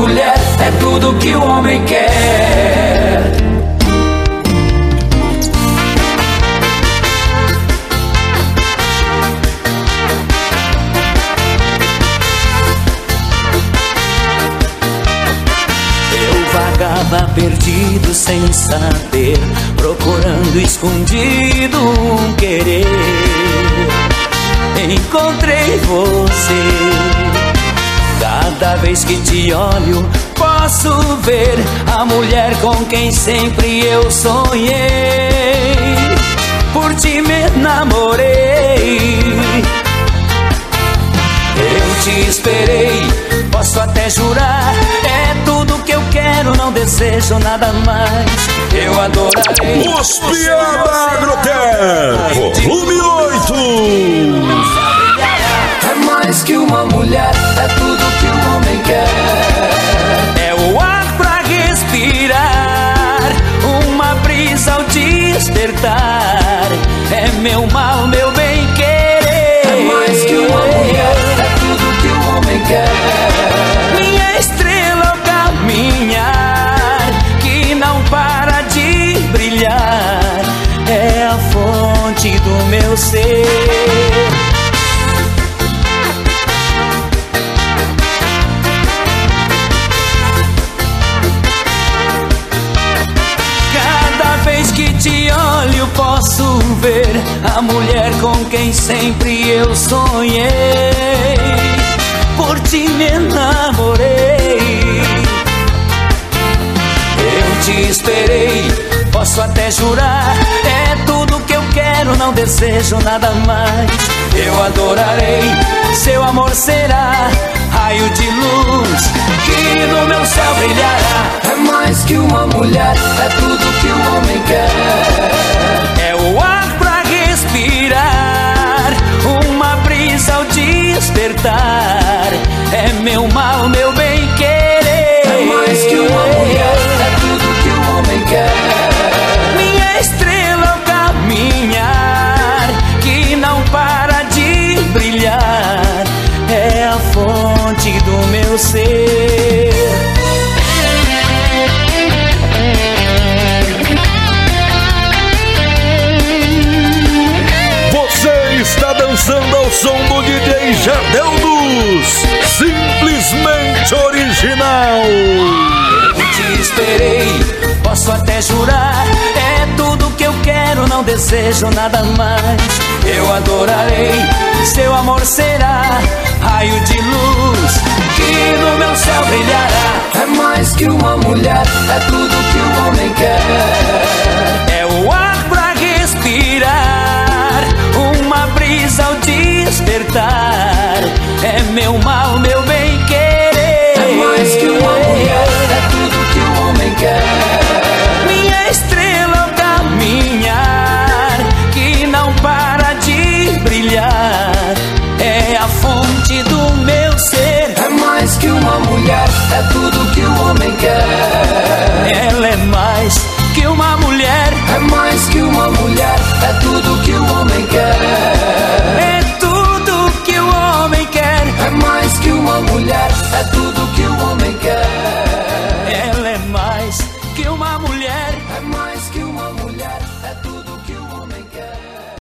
mulher é tudo que o homem quer. Vagava perdido sem saber, procurando escondido um querer. Encontrei você. Cada vez que te olho, posso ver a mulher com quem sempre eu sonhei. Por ti me enamorei. Eu te esperei, posso até jurar, é tudo que eu quero, não desejo nada mais. Eu adorarei. Os Piada Agrotempo, volume 8. É mais que uma mulher, é tudo que o homem quer. É o ar pra respirar, uma brisa ao despertar. É meu mal, meu bem querer. É mais que uma mulher, é tudo que o homem quer. Minha estrela ao caminhar, que não para de brilhar, é a fonte do meu ser. Cada vez que te olho, posso ver a mulher com quem sempre eu sonhei. Por ti me enamorei. Eu te esperei, posso até jurar, é tudo que eu quero, não desejo nada mais. Eu adorarei, seu amor será raio de luz que no meu céu brilhará. É mais que uma mulher, é tudo que o homem quer. É o ar pra respirar, uma brisa ao despertar. É meu mal, meu bem querer. É mais que uma mulher, é tudo que o homem quer. Minha estrela ao caminhar, que não para de brilhar, é a fonte do meu ser. Está dançando ao som do DJ Jardel Luz, simplesmente original. Eu te esperei, posso até jurar, é tudo que eu quero, não desejo nada mais. Eu adorarei, seu amor será raio de luz que no meu céu brilhará. É mais que uma mulher, é tudo que o